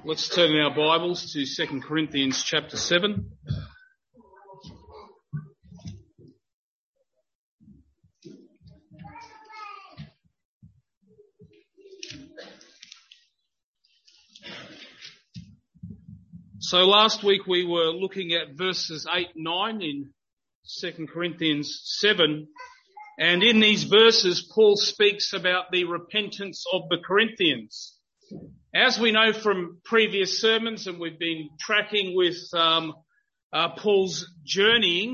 Let's turn in our Bibles to 2 Corinthians chapter 7. So last week we were looking at verses 8 and 9 in 2 Corinthians 7. And in these verses, Paul speaks about the repentance of the Corinthians. As we know from previous sermons, and we've been tracking with Paul's journeying,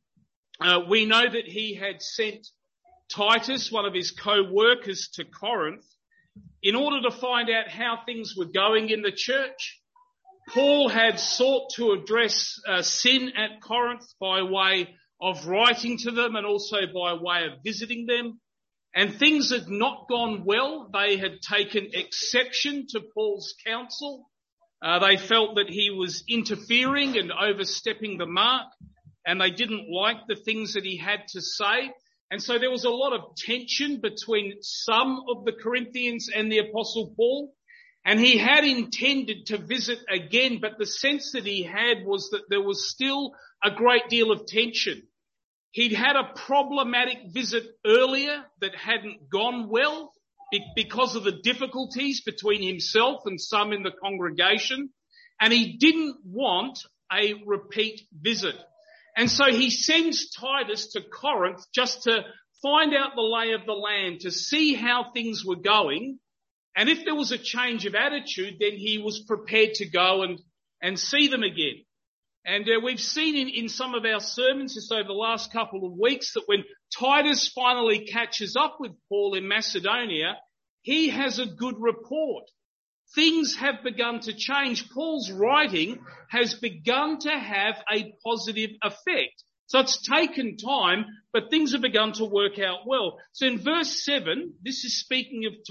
we know that he had sent Titus, one of his co-workers, to Corinth in order to find out how things were going in the church. Paul had sought to address sin at Corinth by way of writing to them and also by way of visiting them. And things had not gone well. They had taken exception to Paul's counsel. They felt that he was interfering and overstepping the mark, and they didn't like the things that he had to say. And so there was a lot of tension between some of the Corinthians and the Apostle Paul. And he had intended to visit again, but the sense that he had was that there was still a great deal of tension. He'd had a problematic visit earlier that hadn't gone well because of the difficulties between himself and some in the congregation, and he didn't want a repeat visit. And so he sends Titus to Corinth just to find out the lay of the land, to see how things were going, and if there was a change of attitude, then he was prepared to go and see them again. And we've seen in some of our sermons just over the last couple of weeks that when Titus finally catches up with Paul in Macedonia, he has a good report. Things have begun to change. Paul's writing has begun to have a positive effect. So it's taken time, but things have begun to work out well. So in verse 7, this is speaking of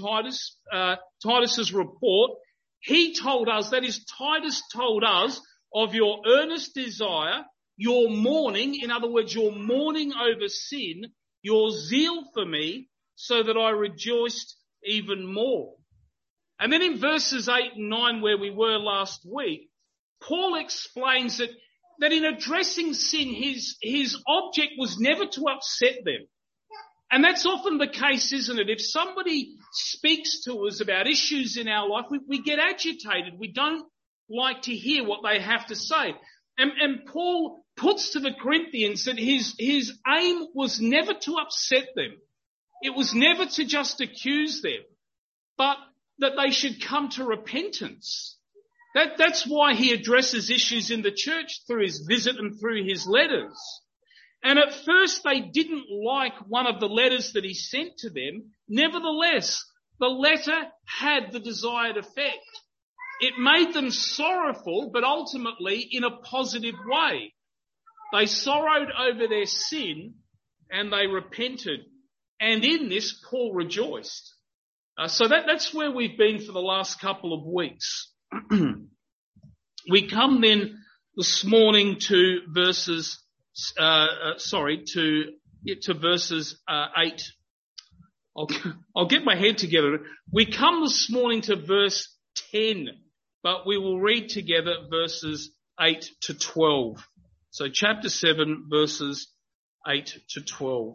Titus's report. He told us, that is, Titus told us, of your earnest desire, your mourning, in other words, your mourning over sin, your zeal for me, so that I rejoiced even more. And then in verses 8 and 9, where we were last week, Paul explains that in addressing sin, his object was never to upset them. And that's often the case, isn't it? If somebody speaks to us about issues in our life, we get agitated. We don't like to hear what they have to say. And Paul puts to the Corinthians that his aim was never to upset them. It was never to just accuse them, but that they should come to repentance. That's why he addresses issues in the church through his visit and through his letters. And at first they didn't like one of the letters that he sent to them. Nevertheless, the letter had the desired effect. It made them sorrowful, but ultimately in a positive way. They sorrowed over their sin and they repented. And in this, Paul rejoiced. So that's where we've been for the last couple of weeks. We come then this morning to verses, to verses 8. I'll get my head together. We come this morning to verse 10. But we will read together verses 8 to 12. So chapter 7, verses 8 to 12.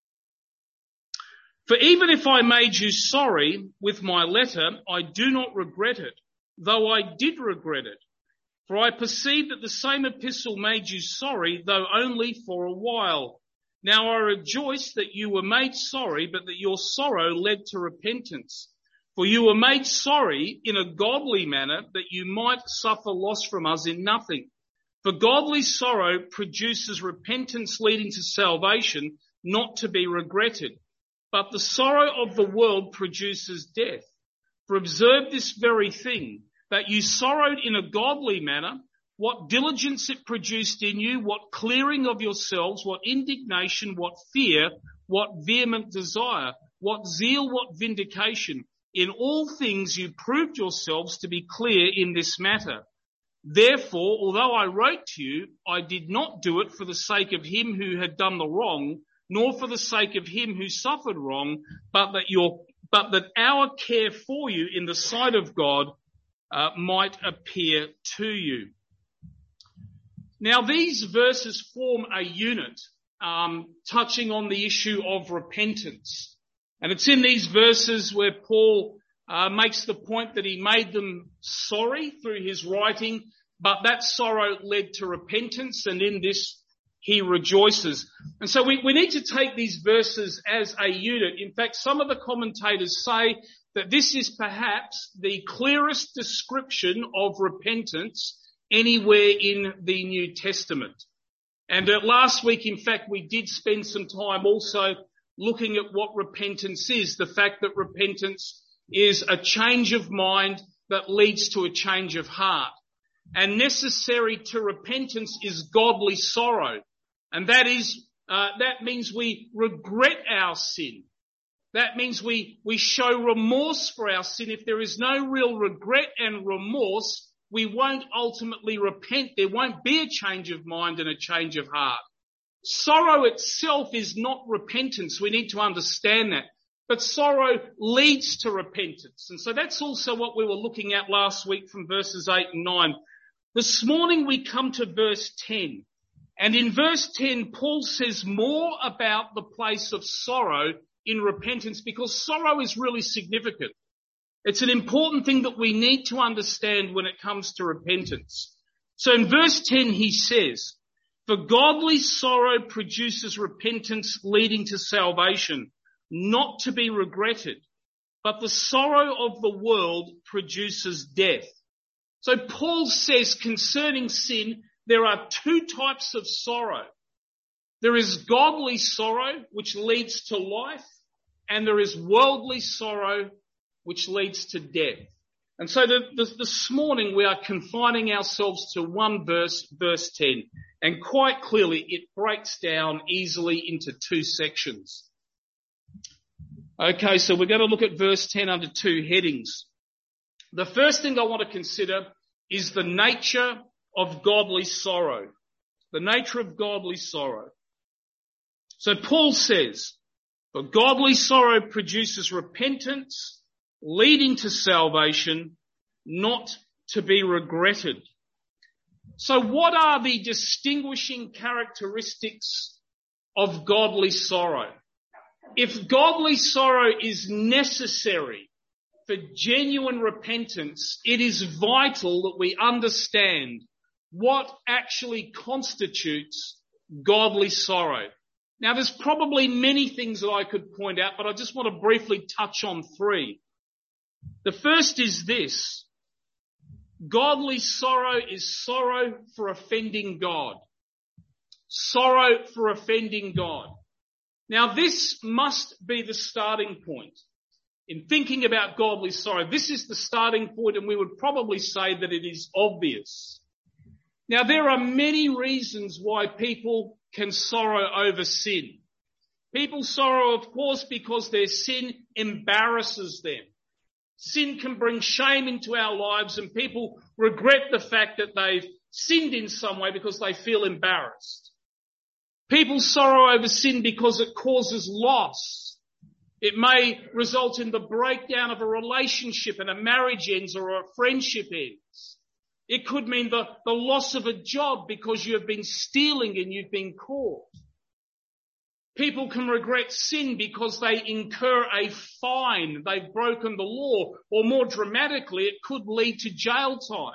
For even if I made you sorry with my letter, I do not regret it, though I did regret it. For I perceive that the same epistle made you sorry, though only for a while. Now I rejoice that you were made sorry, but that your sorrow led to repentance. For you were made sorry in a godly manner, that you might suffer loss from us in nothing. For godly sorrow produces repentance leading to salvation, not to be regretted. But the sorrow of the world produces death. For observe this very thing, that you sorrowed in a godly manner, what diligence it produced in you, what clearing of yourselves, what indignation, what fear, what vehement desire, what zeal, what vindication. In all things you proved yourselves to be clear in this matter. Therefore, although I wrote to you, I did not do it for the sake of him who had done the wrong, nor for the sake of him who suffered wrong, but that our care for you in the sight of God might appear to you. Now, these verses form a unit touching on the issue of repentance. And it's in these verses where Paul makes the point that he made them sorry through his writing, but that sorrow led to repentance, and in this he rejoices. And so we need to take these verses as a unit. In fact, some of the commentators say that this is perhaps the clearest description of repentance anywhere in the New Testament. And last week, in fact, we did spend some time also looking at what repentance is, the fact that repentance is a change of mind that leads to a change of heart. And necessary to repentance is godly sorrow. And that means we regret our sin. That means we show remorse for our sin. If there is no real regret and remorse, we won't ultimately repent. There won't be a change of mind and a change of heart. Sorrow itself is not repentance. We need to understand that. But sorrow leads to repentance. And so that's also what we were looking at last week from verses 8 and 9. This morning we come to verse 10. And in verse 10, Paul says more about the place of sorrow in repentance, because sorrow is really significant. It's an important thing that we need to understand when it comes to repentance. So in verse 10 he says, "For godly sorrow produces repentance leading to salvation, not to be regretted, but the sorrow of the world produces death." So Paul says concerning sin, there are two types of sorrow. There is godly sorrow, which leads to life, and there is worldly sorrow, which leads to death. And so this morning we are confining ourselves to one verse, verse 10, and quite clearly it breaks down easily into two sections. Okay, so we're going to look at verse 10 under two headings. The first thing I want to consider is the nature of godly sorrow. The nature of godly sorrow. So Paul says, "For godly sorrow produces repentance, leading to salvation, not to be regretted." So what are the distinguishing characteristics of godly sorrow? If godly sorrow is necessary for genuine repentance, it is vital that we understand what actually constitutes godly sorrow. Now, there's probably many things that I could point out, but I just want to briefly touch on three. The first is this: godly sorrow is sorrow for offending God. Sorrow for offending God. Now, this must be the starting point. In thinking about godly sorrow, this is the starting point, and we would probably say that it is obvious. Now, there are many reasons why people can sorrow over sin. People sorrow, of course, because their sin embarrasses them. Sin can bring shame into our lives, and people regret the fact that they've sinned in some way because they feel embarrassed. People sorrow over sin because it causes loss. It may result in the breakdown of a relationship and a marriage ends or a friendship ends. It could mean the loss of a job because you have been stealing and you've been caught. People can regret sin because they incur a fine, they've broken the law, or more dramatically, it could lead to jail time.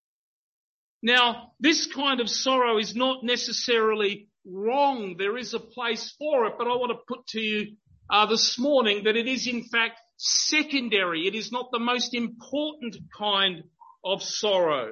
Now, this kind of sorrow is not necessarily wrong. There is a place for it, but I want to put to you this morning that it is in fact secondary. It is not the most important kind of sorrow.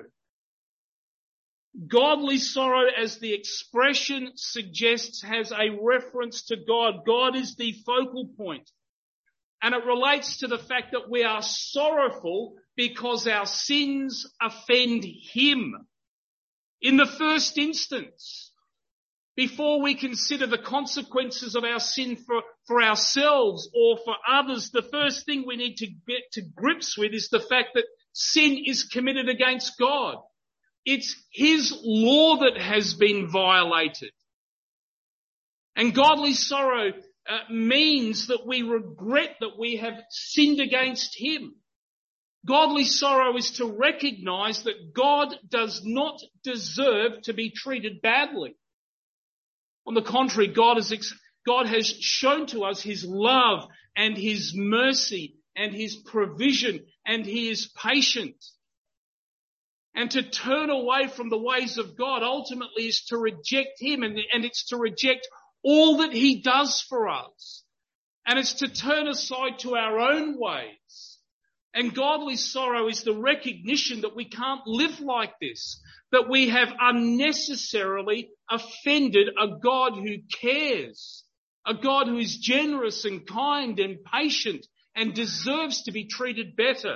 Godly sorrow, as the expression suggests, has a reference to God. God is the focal point. And it relates to the fact that we are sorrowful because our sins offend Him. In the first instance, before we consider the consequences of our sin for ourselves or for others, the first thing we need to get to grips with is the fact that sin is committed against God. It's His law that has been violated. And godly sorrow means that we regret that we have sinned against Him. Godly sorrow is to recognize that God does not deserve to be treated badly. On the contrary, God has shown to us his love and his mercy and his provision, and he is patient. And to turn away from the ways of God ultimately is to reject him, and it's to reject all that he does for us. And it's to turn aside to our own ways. And godly sorrow is the recognition that we can't live like this, that we have unnecessarily offended a God who cares, a God who is generous and kind and patient and deserves to be treated better.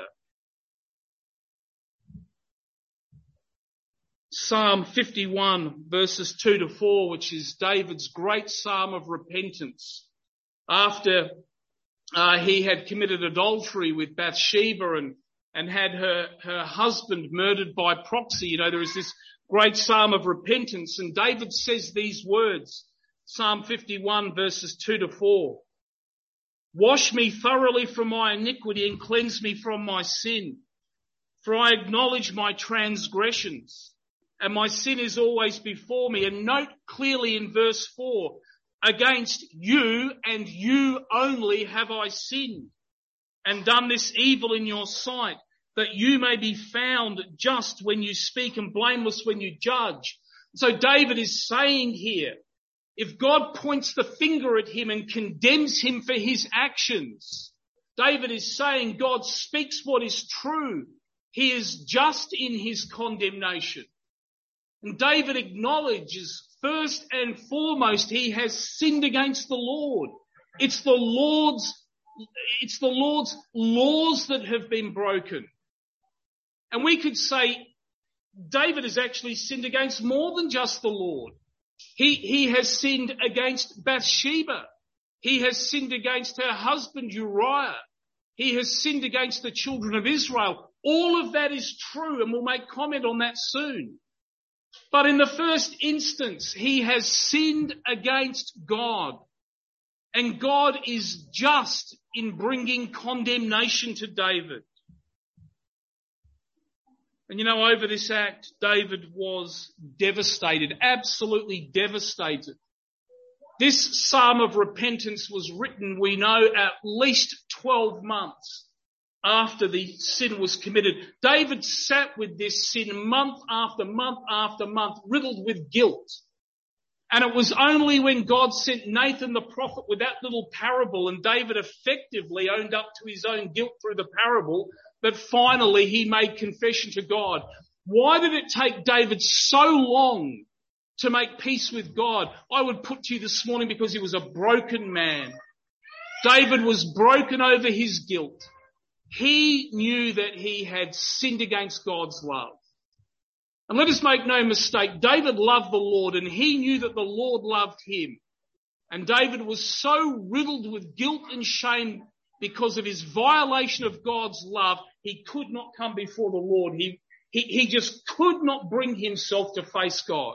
Psalm 51 verses 2 to 4, which is David's great psalm of repentance. After he had committed adultery with Bathsheba and had her husband murdered by proxy. There is this great psalm of repentance, and David says these words, Psalm 51 verses 2 to 4. Wash me thoroughly from my iniquity and cleanse me from my sin. For I acknowledge my transgressions, and my sin is always before me. And note clearly in verse 4, against you and you only have I sinned and done this evil in your sight, that you may be found just when you speak and blameless when you judge. So David is saying here, if God points the finger at him and condemns him for his actions, David is saying God speaks what is true. He is just in his condemnation. And David acknowledges first and foremost he has sinned against the Lord. It's the Lord's laws that have been broken. And we could say David has actually sinned against more than just the Lord. He has sinned against Bathsheba. He has sinned against her husband Uriah. He has sinned against the children of Israel. All of that is true, and we'll make comment on that soon. But in the first instance, he has sinned against God. And God is just in bringing condemnation to David. And over this act, David was devastated, absolutely devastated. This psalm of repentance was written, we know, at least 12 months after the sin was committed. David sat with this sin month after month after month, riddled with guilt. And it was only when God sent Nathan the prophet with that little parable, and David effectively owned up to his own guilt through the parable, that finally he made confession to God. Why did it take David so long to make peace with God? I would put to you this morning, because he was a broken man. David was broken over his guilt. He knew that he had sinned against God's love. And let us make no mistake, David loved the Lord, and he knew that the Lord loved him. And David was so riddled with guilt and shame because of his violation of God's love, he could not come before the Lord. He just could not bring himself to face God.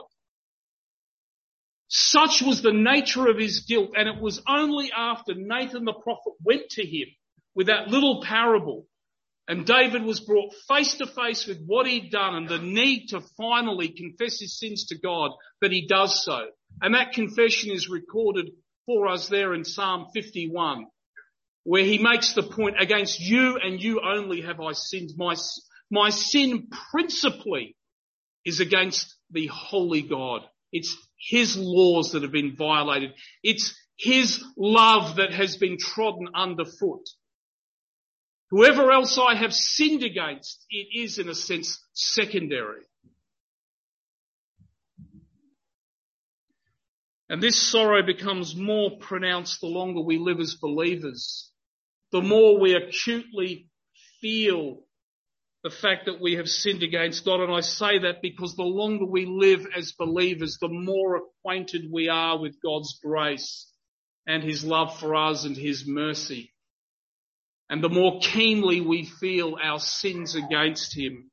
Such was the nature of his guilt, and it was only after Nathan the prophet went to him with that little parable, and David was brought face to face with what he'd done and the need to finally confess his sins to God, that he does so. And that confession is recorded for us there in Psalm 51, where he makes the point, against you and you only have I sinned. My sin principally is against the holy God. It's his laws that have been violated. It's his love that has been trodden underfoot. Whoever else I have sinned against, it is in a sense secondary. And this sorrow becomes more pronounced the longer we live as believers. The more we acutely feel the fact that we have sinned against God. And I say that because the longer we live as believers, the more acquainted we are with God's grace and his love for us and his mercy. And the more keenly we feel our sins against him.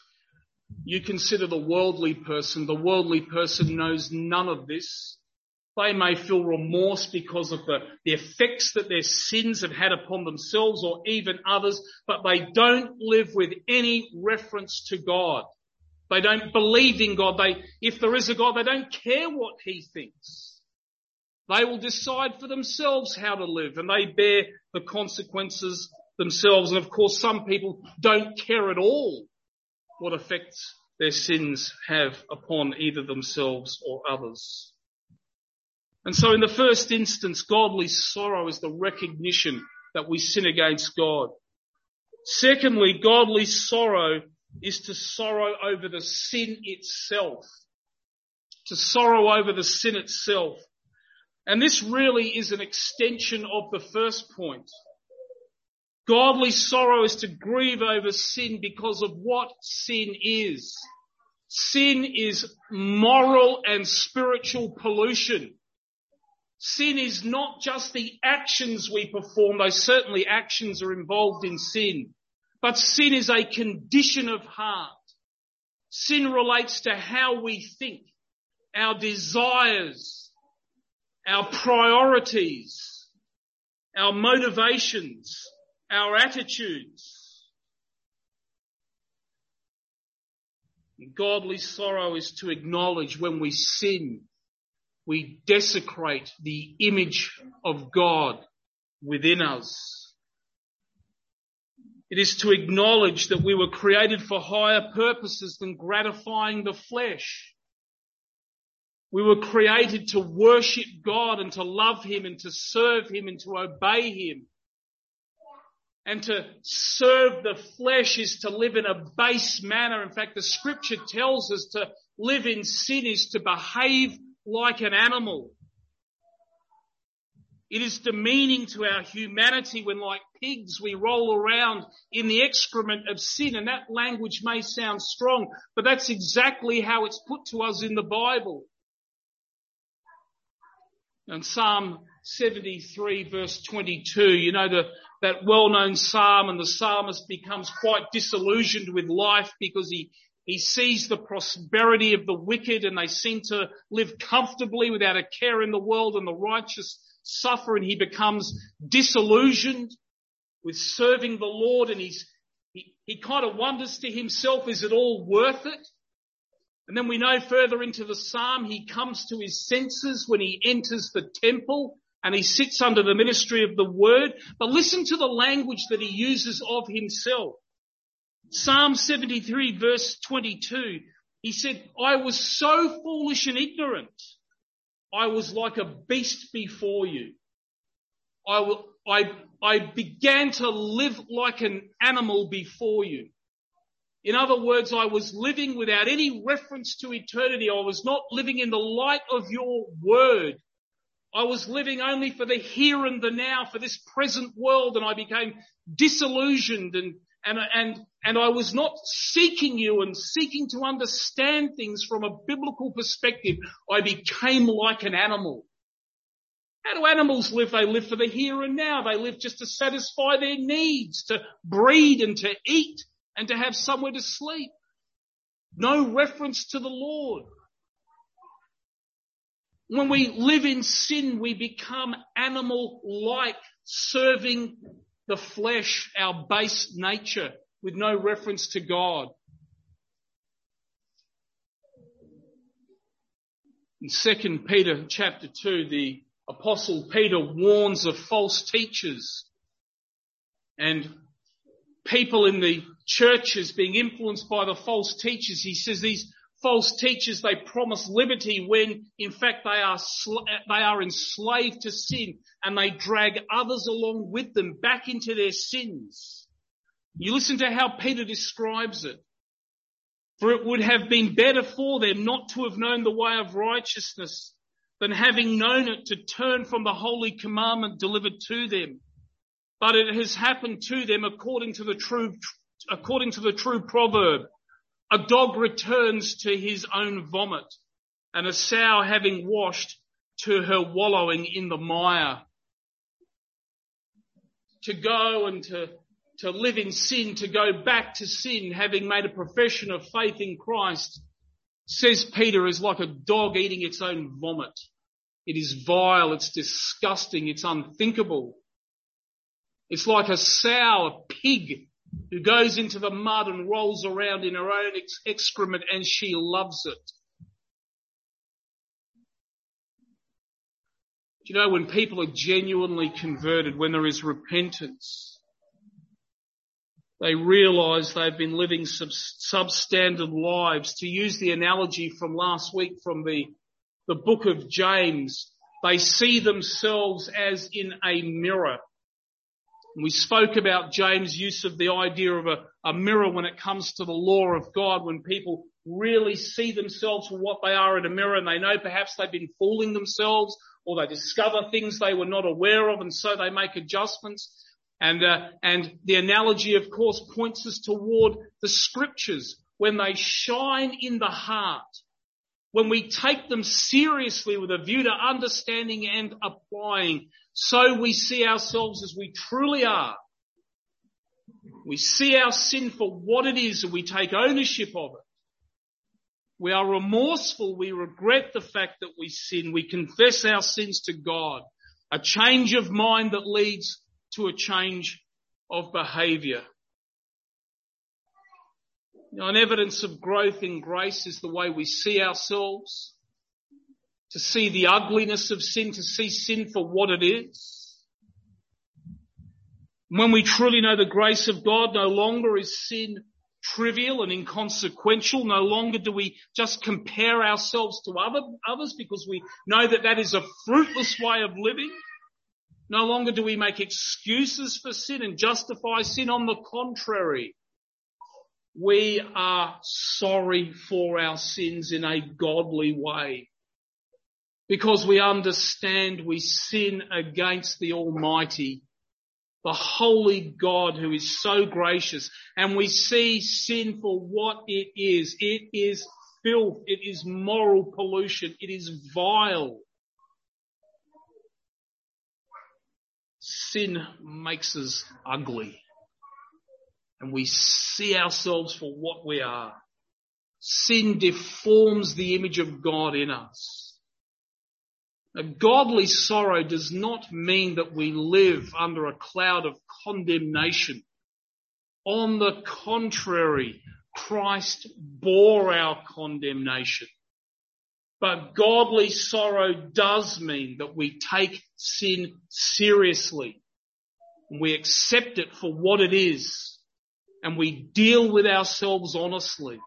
You consider the worldly person. The worldly person knows none of this. They may feel remorse because of the effects that their sins have had upon themselves or even others, but they don't live with any reference to God. They don't believe in God. If there is a God, they don't care what he thinks. They will decide for themselves how to live, and they bear the consequences themselves. And of course, some people don't care at all what effects their sins have upon either themselves or others. And so in the first instance, godly sorrow is the recognition that we sin against God. Secondly, godly sorrow is to sorrow over the sin itself. To sorrow over the sin itself. And this really is an extension of the first point. Godly sorrow is to grieve over sin because of what sin is. Sin is moral and spiritual pollution. Sin is not just the actions we perform, though certainly actions are involved in sin, but sin is a condition of heart. Sin relates to how we think, our desires, our priorities, our motivations, our attitudes. Godly sorrow is to acknowledge when we sin, we desecrate the image of God within us. It is to acknowledge that we were created for higher purposes than gratifying the flesh. We were created to worship God and to love him and to serve him and to obey him. And to serve the flesh is to live in a base manner. In fact, the scripture tells us to live in sin is to behave like an animal. It is demeaning to our humanity when, like pigs, we roll around in the excrement of sin. And that language may sound strong, but that's exactly how it's put to us in the Bible. And Psalm 73 verse 22, you know, that well-known psalm, and the psalmist becomes quite disillusioned with life because he sees the prosperity of the wicked and they seem to live comfortably without a care in the world, and the righteous suffer, and he becomes disillusioned with serving the Lord, and he kind of wonders to himself, is it all worth it? And then we know further into the psalm, he comes to his senses when he enters the temple and he sits under the ministry of the word. But listen to the language that he uses of himself. Psalm 73 verse 22, he said, I was so foolish and ignorant. I was like a beast before you. I began to live like an animal before you. In other words, I was living without any reference to eternity. I was not living in the light of your word. I was living only for the here and the now, for this present world, and I became disillusioned and I was not seeking you and seeking to understand things from a biblical perspective. I became like an animal. How do animals live? They live for the here and now. They live just to satisfy their needs, to breed and to eat and to have somewhere to sleep. No reference to the Lord. When we live in sin, we become animal-like, serving the flesh, our base nature, with no reference to God. In 2 Peter chapter 2, the Apostle Peter warns of false teachers and people in the churches being influenced by the false teachers. He says these false teachers, they promise liberty when in fact they are enslaved to sin, and they drag others along with them back into their sins. You listen to how Peter describes it. For it would have been better for them not to have known the way of righteousness than having known it to turn from the holy commandment delivered to them. But it has happened to them according to the true proverb. A dog returns to his own vomit, and a sow having washed to her wallowing in the mire. To go and to live in sin, to go back to sin, having made a profession of faith in Christ, says Peter, is like a dog eating its own vomit. It is vile, it's disgusting, it's unthinkable. It's like a sow, a pig, who goes into the mud and rolls around in her own excrement, and she loves it. Do you know, when people are genuinely converted, when there is repentance, they realise they've been living substandard lives. To use the analogy from last week from the book of James, they see themselves as in a mirror. We spoke about James' use of the idea of a mirror when it comes to the law of God, when people really see themselves for what they are in a mirror, and they know perhaps they've been fooling themselves, or they discover things they were not aware of, and so they make adjustments. And the analogy, of course, points us toward the scriptures when they shine in the heart, when we take them seriously with a view to understanding and applying. So we see ourselves as we truly are. We see our sin for what it is, and we take ownership of it. We are remorseful. We regret the fact that we sin. We confess our sins to God. A change of mind that leads to a change of behaviour. An evidence of growth in grace is the way we see ourselves, to see the ugliness of sin, to see sin for what it is. When we truly know the grace of God, no longer is sin trivial and inconsequential. No longer do we just compare ourselves to others because we know that that is a fruitless way of living. No longer do we make excuses for sin and justify sin. On the contrary, we are sorry for our sins in a godly way, because we understand we sin against the Almighty, the holy God who is so gracious, and we see sin for what it is. It is filth. It is moral pollution. It is vile. Sin makes us ugly, and we see ourselves for what we are. Sin deforms the image of God in us. A godly sorrow does not mean that we live under a cloud of condemnation. On the contrary, Christ bore our condemnation. But godly sorrow does mean that we take sin seriously. We accept it for what it is, and we deal with ourselves honestly.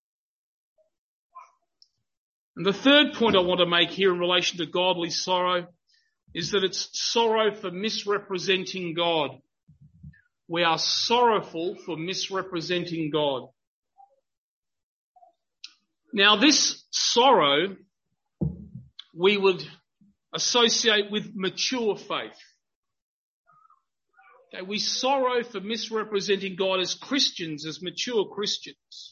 And the third point I want to make here in relation to godly sorrow is that it's sorrow for misrepresenting God. We are sorrowful for misrepresenting God. Now, this sorrow we would associate with mature faith. Okay, we sorrow for misrepresenting God as Christians, as mature Christians.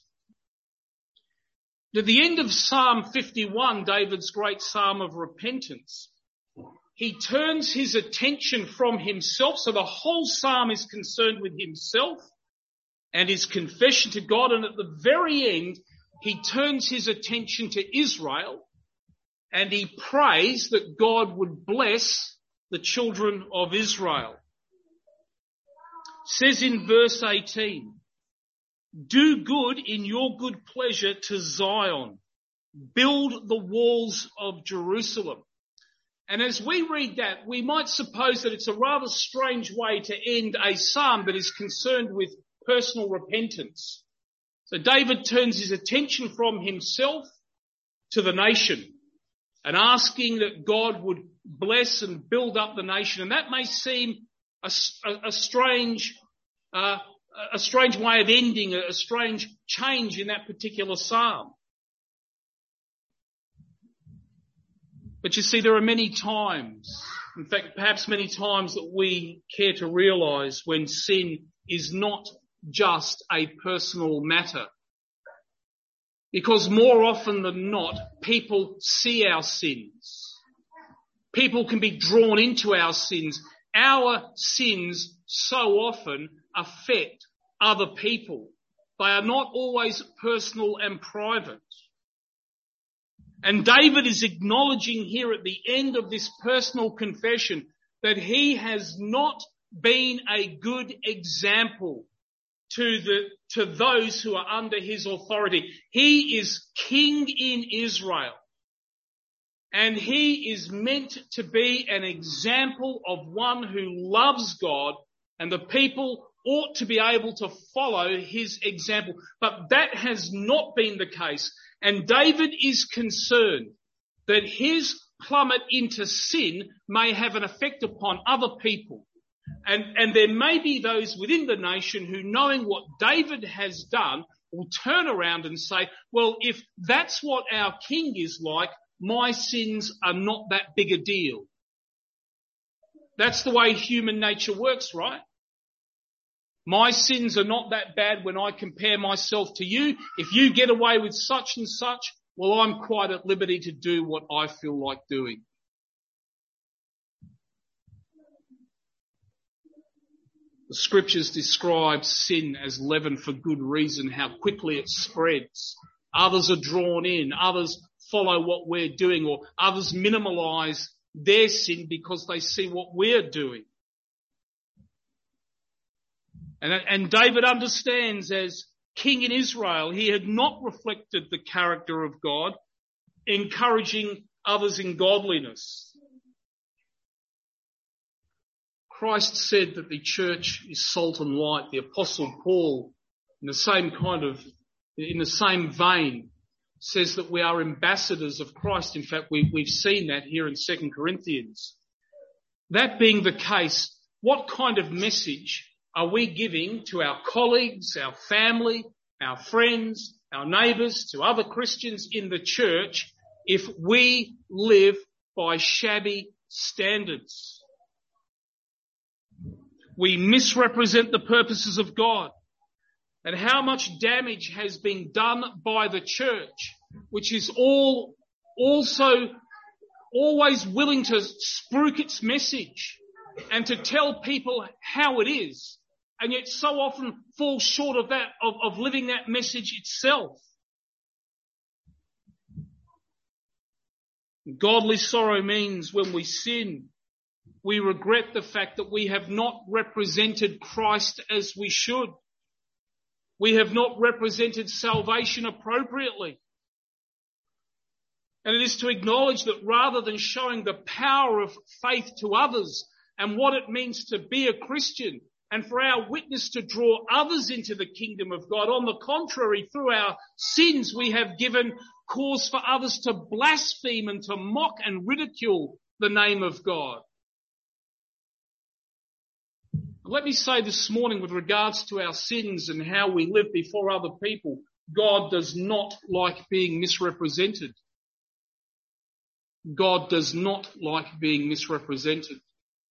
At the end of Psalm 51, David's great psalm of repentance, he turns his attention from himself. So the whole psalm is concerned with himself and his confession to God. And at the very end, he turns his attention to Israel, and he prays that God would bless the children of Israel. It says in verse 18, "Do good in your good pleasure to Zion. Build the walls of Jerusalem." And as we read that, we might suppose that it's a rather strange way to end a psalm that is concerned with personal repentance. So David turns his attention from himself to the nation and asking that God would bless and build up the nation. And that may seem a strange way of ending, a strange change in that particular psalm. But you see, there are many times, in fact, perhaps many times, that we care to realise when sin is not just a personal matter. Because more often than not, people see our sins. People can be drawn into our sins. Our sins so often affect other people. They are not always personal and private. And David is acknowledging here at the end of this personal confession that he has not been a good example to those who are under his authority. He is king in Israel, and he is meant to be an example of one who loves God, and the people ought to be able to follow his example. But that has not been the case. And David is concerned that his plummet into sin may have an effect upon other people. And there may be those within the nation who, knowing what David has done, will turn around and say, well, if that's what our king is like, my sins are not that big a deal. That's the way human nature works, right? My sins are not that bad when I compare myself to you. If you get away with such and such, well, I'm quite at liberty to do what I feel like doing. The scriptures describe sin as leaven for good reason, how quickly it spreads. Others are drawn in, others follow what we're doing, or others minimalise their sin because they see what we're doing. And David understands, as king in Israel, he had not reflected the character of God, encouraging others in godliness. Christ said that the church is salt and light. The Apostle Paul, in the same vein, says that we are ambassadors of Christ. In fact, we've seen that here in 2 Corinthians. That being the case, what kind of message are we giving to our colleagues, our family, our friends, our neighbours, to other Christians in the church if we live by shabby standards? We misrepresent the purposes of God. And how much damage has been done by the church, which is also always willing to spruik its message and to tell people how it is, and yet so often falls short of that, of living that message itself. Godly sorrow means when we sin, we regret the fact that we have not represented Christ as we should. We have not represented salvation appropriately. And it is to acknowledge that rather than showing the power of faith to others and what it means to be a Christian, and for our witness to draw others into the kingdom of God, on the contrary, through our sins, we have given cause for others to blaspheme and to mock and ridicule the name of God. Let me say this morning, with regards to our sins and how we live before other people, God does not like being misrepresented. God does not like being misrepresented.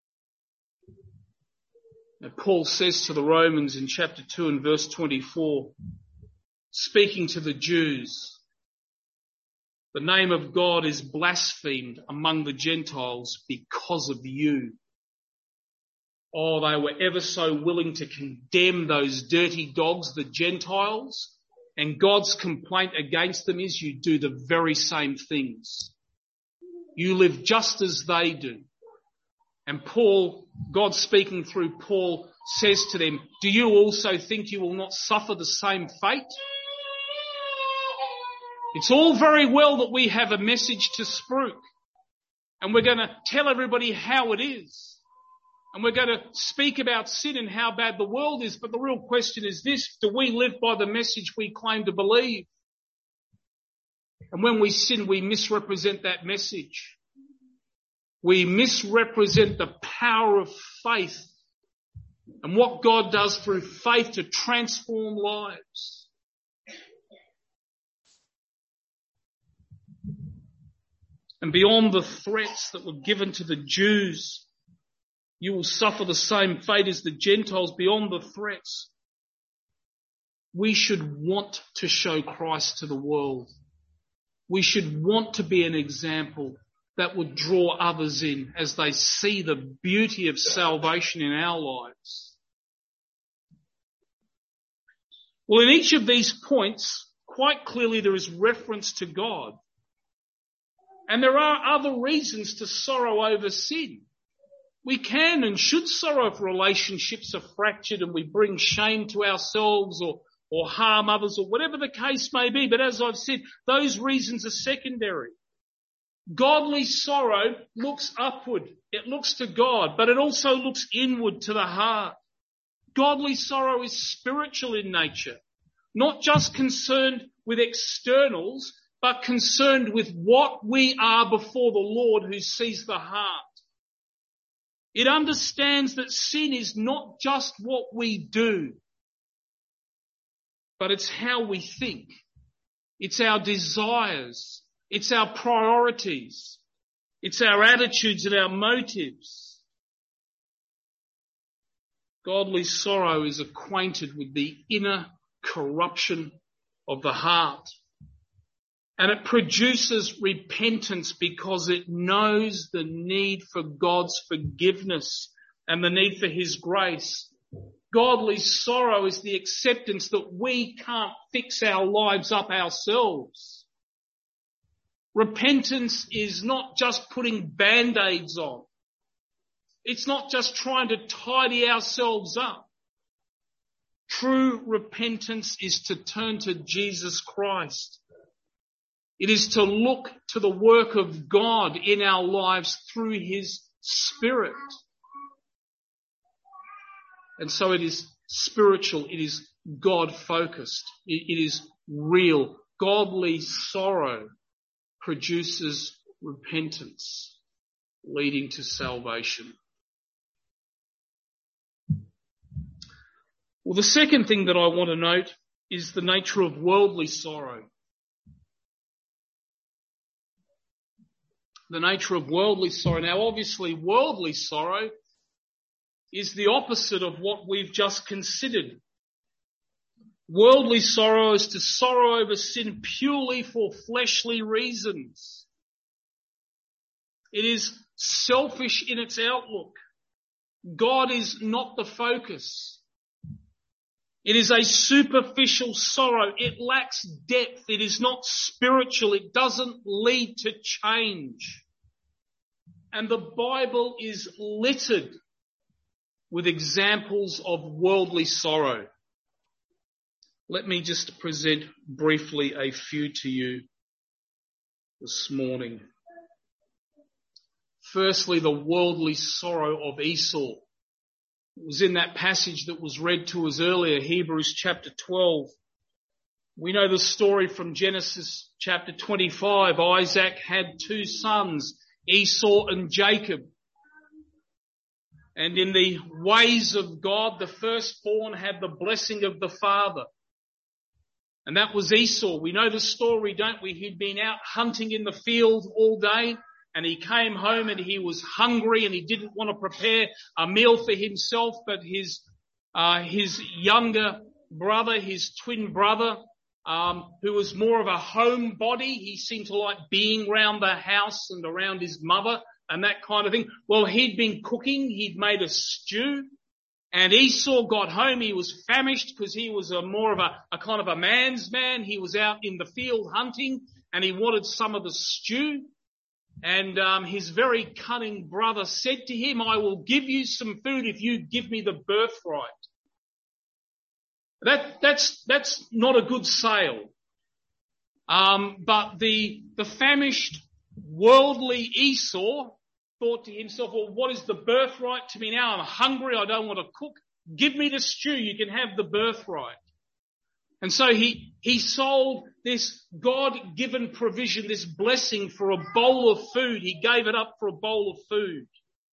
Now, Paul says to the Romans in chapter 2 and verse 24, speaking to the Jews, the name of God is blasphemed among the Gentiles because of you. Oh, they were ever so willing to condemn those dirty dogs, the Gentiles, and God's complaint against them is you do the very same things. You live just as they do. And Paul, God speaking through Paul, says to them, do you also think you will not suffer the same fate? It's all very well that we have a message to spruik, and we're going to tell everybody how it is. And we're going to speak about sin and how bad the world is. But the real question is this: do we live by the message we claim to believe? And when we sin, we misrepresent that message. We misrepresent the power of faith and what God does through faith to transform lives. And beyond the threats that were given to the Jews, you will suffer the same fate as the Gentiles, beyond the threats, we should want to show Christ to the world. We should want to be an example that would draw others in as they see the beauty of salvation in our lives. Well, in each of these points, quite clearly there is reference to God. And there are other reasons to sorrow over sin. We can and should sorrow if relationships are fractured and we bring shame to ourselves or harm others or whatever the case may be. But as I've said, those reasons are secondary. Godly sorrow looks upward. It looks to God, but it also looks inward to the heart. Godly sorrow is spiritual in nature, not just concerned with externals, but concerned with what we are before the Lord who sees the heart. It understands that sin is not just what we do, but it's how we think. It's our desires. It's our priorities. It's our attitudes and our motives. Godly sorrow is acquainted with the inner corruption of the heart. And it produces repentance because it knows the need for God's forgiveness and the need for His grace. Godly sorrow is the acceptance that we can't fix our lives up ourselves. Repentance is not just putting band-aids on. It's not just trying to tidy ourselves up. True repentance is to turn to Jesus Christ. It is to look to the work of God in our lives through His Spirit. And so it is spiritual. It is God-focused. It is real. Godly sorrow produces repentance, leading to salvation. Well, the second thing that I want to note is the nature of worldly sorrow. The nature of worldly sorrow. Now, obviously, worldly sorrow is the opposite of what we've just considered. Worldly sorrow is to sorrow over sin purely for fleshly reasons. It is selfish in its outlook. God is not the focus. It is a superficial sorrow. It lacks depth. It is not spiritual. It doesn't lead to change. And the Bible is littered with examples of worldly sorrow. Let me just present briefly a few to you this morning. Firstly, the worldly sorrow of Esau. It was in that passage that was read to us earlier, Hebrews chapter 12. We know the story from Genesis chapter 25. Isaac had two sons, Esau and Jacob. And in the ways of God, the firstborn had the blessing of the father. And that was Esau. We know the story, don't we? He'd been out hunting in the field all day. And he came home and he was hungry and he didn't want to prepare a meal for himself, but his younger brother, his twin brother, who was more of a homebody, he seemed to like being around the house and around his mother and that kind of thing. Well, he'd been cooking, he'd made a stew, and Esau got home. He was famished because he was more of a kind of a man's man. He was out in the field hunting and he wanted some of the stew. And his very cunning brother said to him, I will give you some food if you give me the birthright. That's not a good sale. But the famished, worldly Esau thought to himself, well, what is the birthright to me now? I'm hungry, I don't want to cook. Give me the stew, you can have the birthright. And so he sold this God-given provision, this blessing, for a bowl of food. He gave it up for a bowl of food.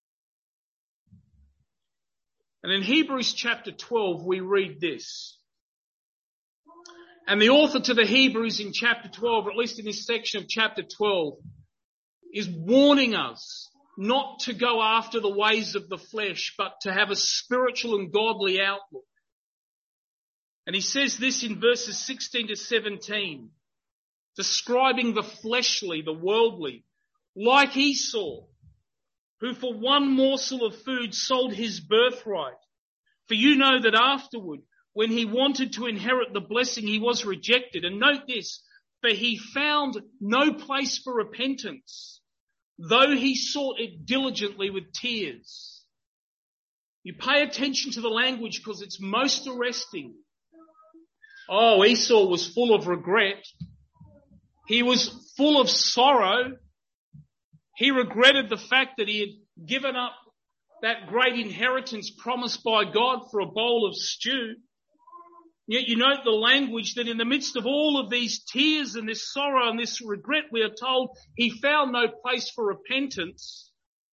And in Hebrews chapter 12, we read this. And the author to the Hebrews in chapter 12, or at least in this section of chapter 12, is warning us not to go after the ways of the flesh, but to have a spiritual and godly outlook. And he says this in verses 16 to 17, describing the fleshly, the worldly, like Esau, who for one morsel of food sold his birthright. For you know that afterward, when he wanted to inherit the blessing, he was rejected. And note this, For he found no place for repentance, though he sought it diligently with tears. You pay attention to the language because it's most arresting. Oh, Esau was full of regret. He was full of sorrow. He regretted the fact that he had given up that great inheritance promised by God for a bowl of stew. Yet you note the language that in the midst of all of these tears and this sorrow and this regret, we are told he found no place for repentance.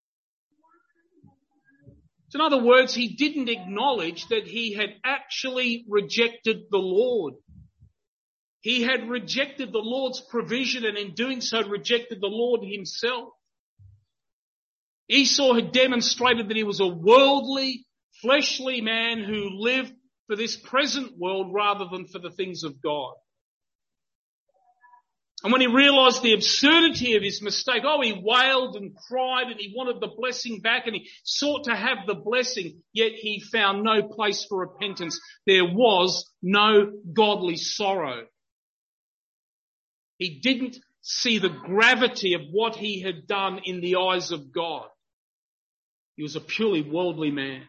So in other words, he didn't acknowledge that he had actually rejected the Lord. He had rejected the Lord's provision, and in doing so rejected the Lord himself. Esau had demonstrated that he was a worldly, fleshly man who lived for this present world rather than for the things of God. And when he realised the absurdity of his mistake, he wailed and cried and he wanted the blessing back and he sought to have the blessing, yet he found no place for repentance. There was no godly sorrow. He didn't see the gravity of what he had done in the eyes of God. He was a purely worldly man.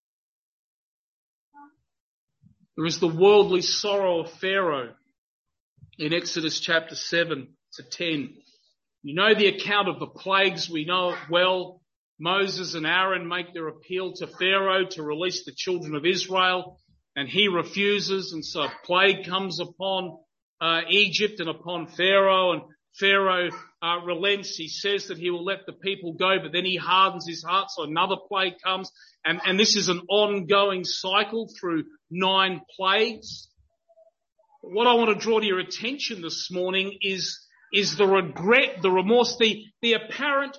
There is the worldly sorrow of Pharaoh in Exodus chapter 7 to 10. You know the account of the plagues. We know it well. Moses and Aaron make their appeal to Pharaoh to release the children of Israel, and he refuses, and so a plague comes upon Egypt and upon Pharaoh, and Pharaoh relents. He says that he will let the people go, but then he hardens his heart, so another plague comes. And this is an ongoing cycle through 9 plagues. What I want to draw to your attention this morning is the regret, the remorse, the apparent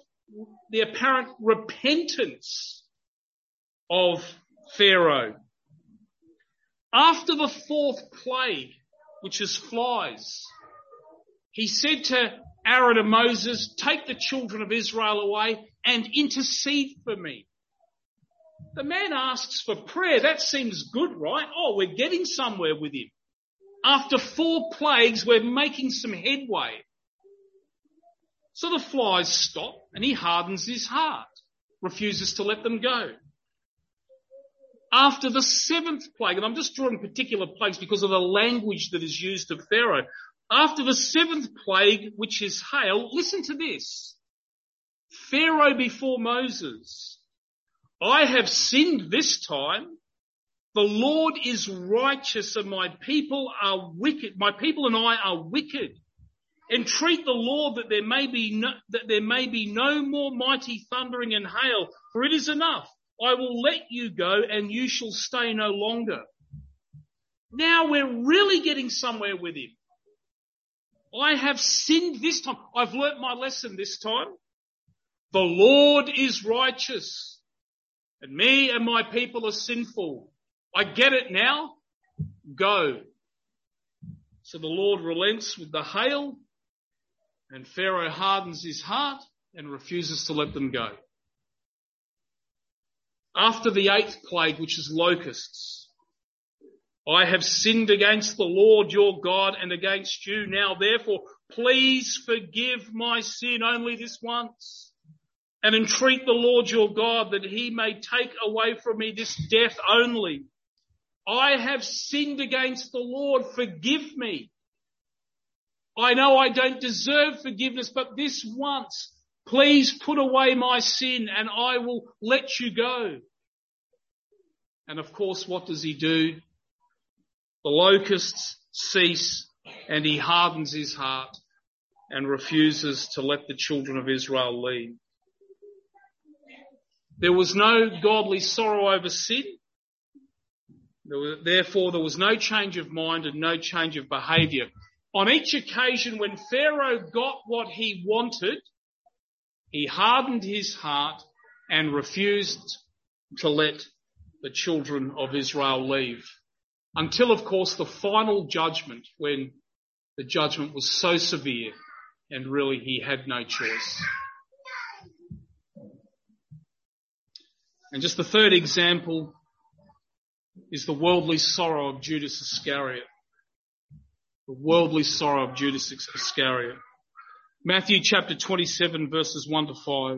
repentance of Pharaoh. After the 4th plague, which is flies, he said to Aaron and Moses, "Take the children of Israel away and intercede for me." The man asks for prayer. That seems good, right? We're getting somewhere with him. After 4 plagues, we're making some headway. So the flies stop and he hardens his heart, refuses to let them go. After the 7th plague, and I'm just drawing particular plagues because of the language that is used of Pharaoh. After the 7th plague, which is hail, listen to this. Pharaoh before Moses, "I have sinned this time. The Lord is righteous and my people are wicked. My people and I are wicked. Entreat the Lord that there may be no more mighty thundering and hail, for it is enough. I will let you go and you shall stay no longer." Now we're really getting somewhere with him. "I have sinned this time. I've learnt my lesson this time. The Lord is righteous and me and my people are sinful. I get it now. Go." So the Lord relents with the hail, and Pharaoh hardens his heart and refuses to let them go. After the 8th plague, which is locusts, "I have sinned against the Lord your God and against you. Now therefore, please forgive my sin only this once, and entreat the Lord your God that he may take away from me this death only. I have sinned against the Lord. Forgive me. I know I don't deserve forgiveness, but this once, please put away my sin and I will let you go." And of course, what does he do? The locusts cease and he hardens his heart and refuses to let the children of Israel leave. There was no godly sorrow over sin. Therefore, there was no change of mind and no change of behaviour. On each occasion when Pharaoh got what he wanted, he hardened his heart and refused to let the children of Israel leave. Until, of course, the final judgment, when the judgment was so severe and really he had no choice. And just the third example is the worldly sorrow of Judas Iscariot. The worldly sorrow of Judas Iscariot. Matthew chapter 27 verses 1 to 5.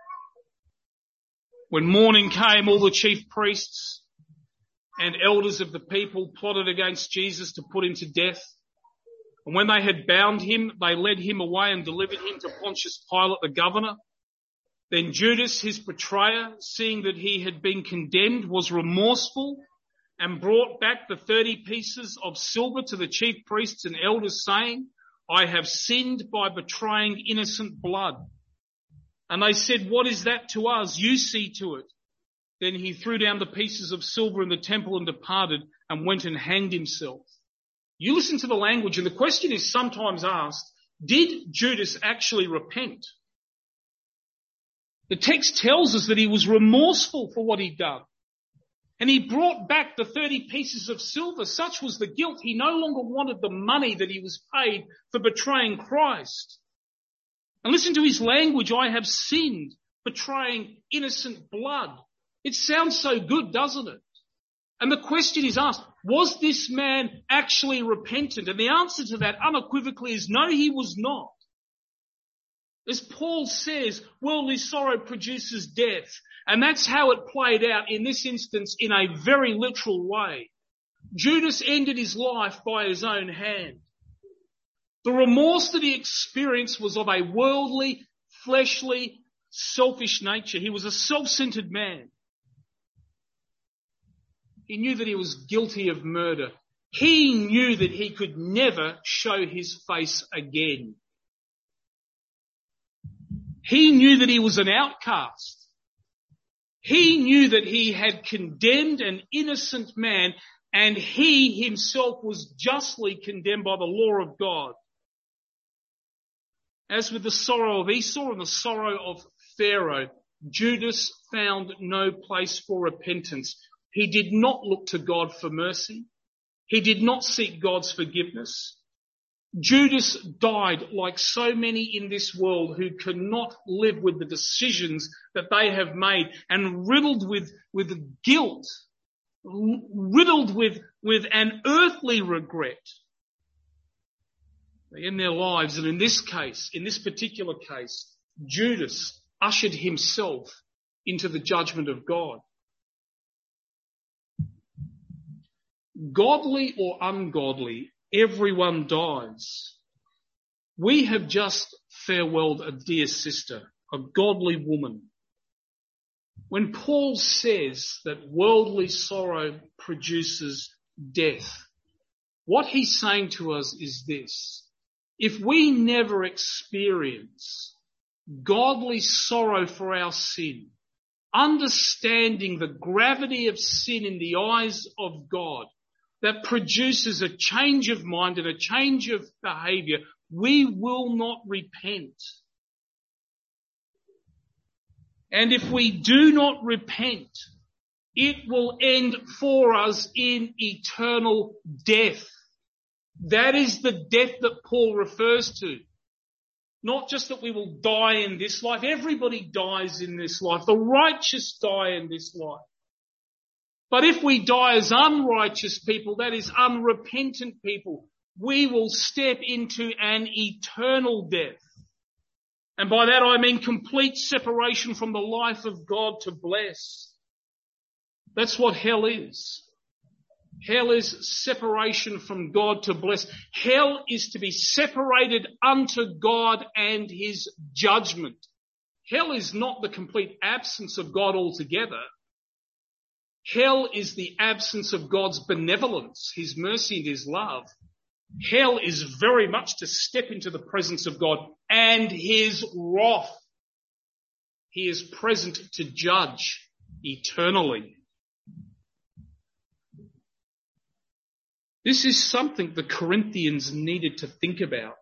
When morning came, all the chief priests and elders of the people plotted against Jesus to put him to death. And when they had bound him, they led him away and delivered him to Pontius Pilate, the governor. Then Judas, his betrayer, seeing that he had been condemned, was remorseful and brought back the 30 pieces of silver to the chief priests and elders, saying, I have sinned by betraying innocent blood. And they said, what is that to us? You see to it. Then he threw down the pieces of silver in the temple and departed and went and hanged himself. You listen to the language, and the question is sometimes asked, did Judas actually repent? The text tells us that he was remorseful for what he'd done. And he brought back the 30 pieces of silver. Such was the guilt. He no longer wanted the money that he was paid for betraying Christ. And listen to his language. I have sinned, betraying innocent blood. It sounds so good, doesn't it? And the question is asked, was this man actually repentant? And the answer to that unequivocally is no, he was not. As Paul says, worldly sorrow produces death. And that's how it played out in this instance in a very literal way. Judas ended his life by his own hand. The remorse that he experienced was of a worldly, fleshly, selfish nature. He was a self-centered man. He knew that he was guilty of murder. He knew that he could never show his face again. He knew that he was an outcast. He knew that he had condemned an innocent man, and he himself was justly condemned by the law of God. As with the sorrow of Esau and the sorrow of Pharaoh, Judas found no place for repentance. He did not look to God for mercy. He did not seek God's forgiveness. Judas died like so many in this world who cannot live with the decisions that they have made, and riddled with guilt, riddled with an earthly regret. They end their lives, and in this case, in this particular case, Judas ushered himself into the judgment of God. Godly or ungodly, everyone dies. We have just farewelled a dear sister, a godly woman. When Paul says that worldly sorrow produces death, what he's saying to us is this: if we never experience godly sorrow for our sin, understanding the gravity of sin in the eyes of God, that produces a change of mind and a change of behaviour, we will not repent. And if we do not repent, it will end for us in eternal death. That is the death that Paul refers to. Not just that we will die in this life. Everybody dies in this life. The righteous die in this life. But if we die as unrighteous people, that is unrepentant people, we will step into an eternal death. And by that I mean complete separation from the life of God to bless. That's what hell is. Hell is separation from God to bless. Hell is to be separated unto God and his judgment. Hell is not the complete absence of God altogether. Hell is the absence of God's benevolence, his mercy and his love. Hell is very much to step into the presence of God and his wrath. He is present to judge eternally. This is something the Corinthians needed to think about.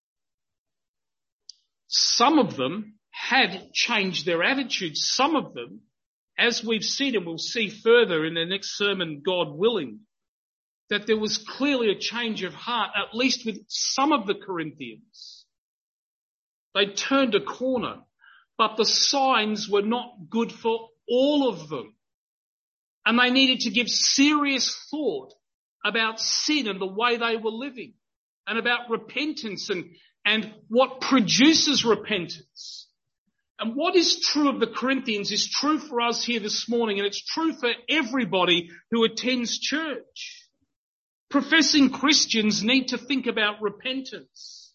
Some of them had changed their attitudes. Some of them, as we've seen and we'll see further in the next sermon, God willing, that there was clearly a change of heart, at least with some of the Corinthians. They turned a corner, but the signs were not good for all of them. And they needed to give serious thought about sin and the way they were living. and about repentance and what produces repentance. And what is true of the Corinthians is true for us here this morning, and it's true for everybody who attends church. Professing Christians need to think about repentance.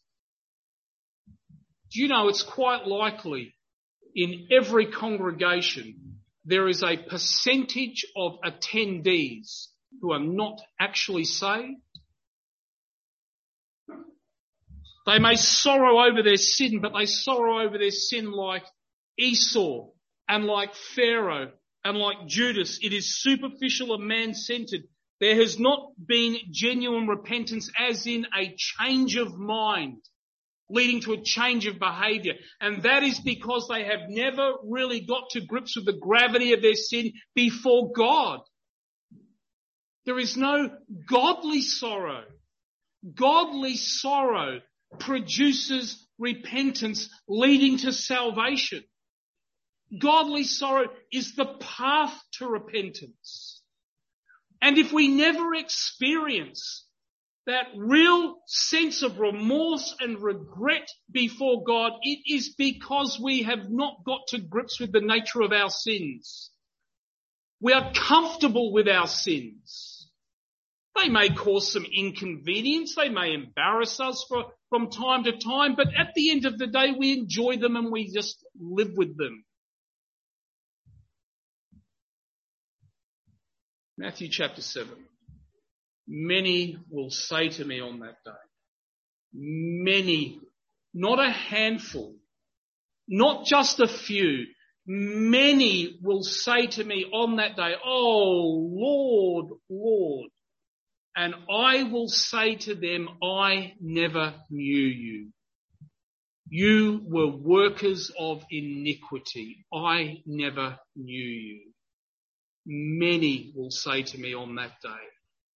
Do you know it's quite likely in every congregation there is a percentage of attendees who are not actually saved? They may sorrow over their sin, but they sorrow over their sin like Esau and like Pharaoh and like Judas. It is superficial and man-centered. There has not been genuine repentance, as in a change of mind, leading to a change of behaviour. And that is because they have never really got to grips with the gravity of their sin before God. There is no godly sorrow. Godly sorrow produces repentance leading to salvation. Godly sorrow is the path to repentance. And if we never experience that real sense of remorse and regret before God, it is because we have not got to grips with the nature of our sins. We are comfortable with our sins. They may cause some inconvenience. They may embarrass us from time to time, but at the end of the day, we enjoy them and we just live with them. Matthew chapter 7. Many will say to me on that day, many, not a handful, not just a few, many will say to me on that day, "Oh, Lord, Lord." And I will say to them, "I never knew you. You were workers of iniquity. I never knew you." Many will say to me on that day.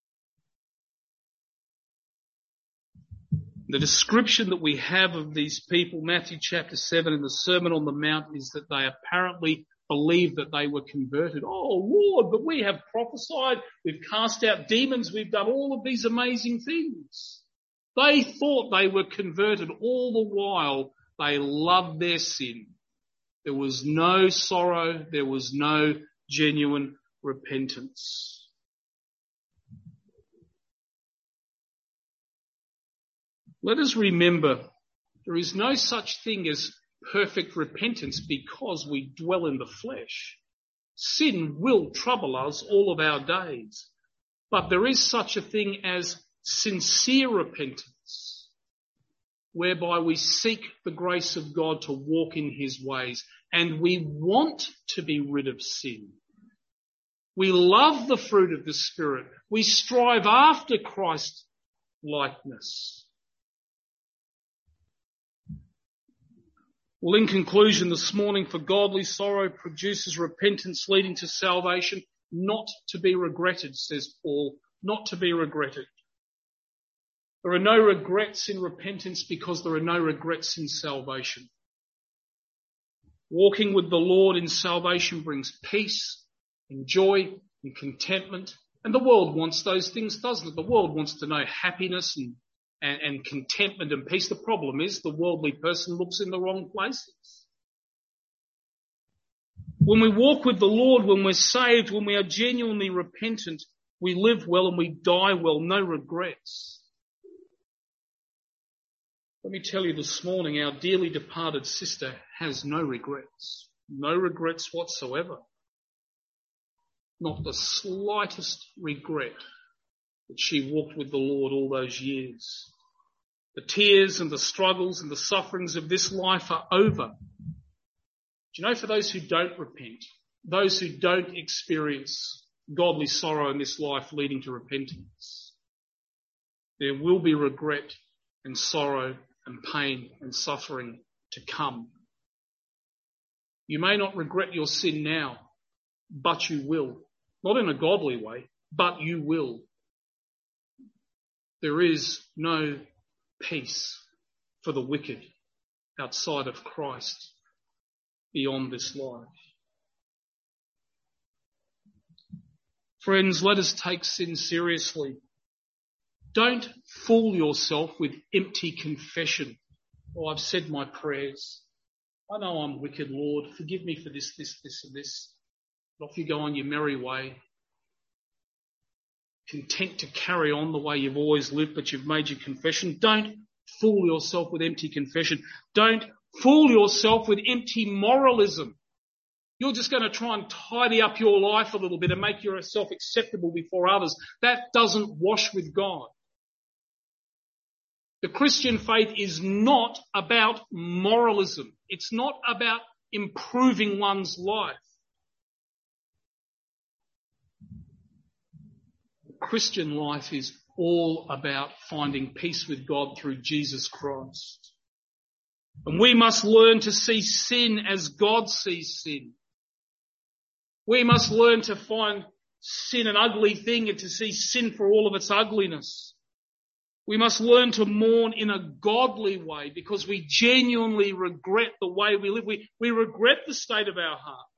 The description that we have of these people, Matthew chapter 7 in the Sermon on the Mount, is that they apparently believed that they were converted. "Oh, Lord, but we have prophesied, we've cast out demons, we've done all of these amazing things." They thought they were converted. All the while, they loved their sin. There was no sorrow, there was no genuine repentance. Let us remember, there is no such thing as perfect repentance because we dwell in the flesh. Sin will trouble us all of our days. But there is such a thing as sincere repentance, whereby we seek the grace of God to walk in his ways, and we want to be rid of sin. We love the fruit of the Spirit. We strive after Christ's likeness. Well, in conclusion this morning, for godly sorrow produces repentance leading to salvation, not to be regretted, says Paul, not to be regretted. There are no regrets in repentance because there are no regrets in salvation. Walking with the Lord in salvation brings peace and joy and contentment. And the world wants those things, doesn't it? The world wants to know happiness and contentment and peace. The problem is the worldly person looks in the wrong places. When we walk with the Lord, when we're saved, when we are genuinely repentant, we live well and we die well, no regrets. Let me tell you this morning, our dearly departed sister has no regrets whatsoever. Not the slightest regret that she walked with the Lord all those years. The tears and the struggles and the sufferings of this life are over. Do you know, for those who don't repent, those who don't experience godly sorrow in this life leading to repentance, there will be regret and sorrow and pain and suffering to come. You may not regret your sin now, but you will. Not in a godly way, but you will. There is no peace for the wicked outside of Christ beyond this life. Friends, let us take sin seriously. Don't fool yourself with empty confession. Oh, I've said my prayers. I know I'm wicked, Lord. Forgive me for this, and this. But off you go on your merry way. Content to carry on the way you've always lived, but you've made your confession. Don't fool yourself with empty confession. Don't fool yourself with empty moralism. You're just going to try and tidy up your life a little bit and make yourself acceptable before others. That doesn't wash with God. The Christian faith is not about moralism. It's not about improving one's life. The Christian life is all about finding peace with God through Jesus Christ. And we must learn to see sin as God sees sin. We must learn to find sin an ugly thing and to see sin for all of its ugliness. We must learn to mourn in a godly way because we genuinely regret the way we live. We regret the state of our heart.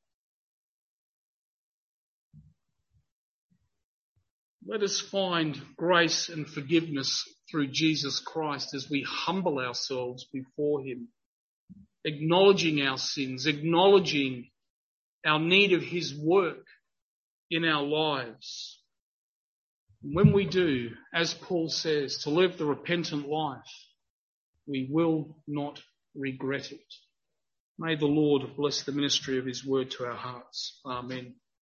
Let us find grace and forgiveness through Jesus Christ as we humble ourselves before him, acknowledging our sins, acknowledging our need of his work in our lives. When we do, as Paul says, to live the repentant life, we will not regret it. May the Lord bless the ministry of his word to our hearts. Amen.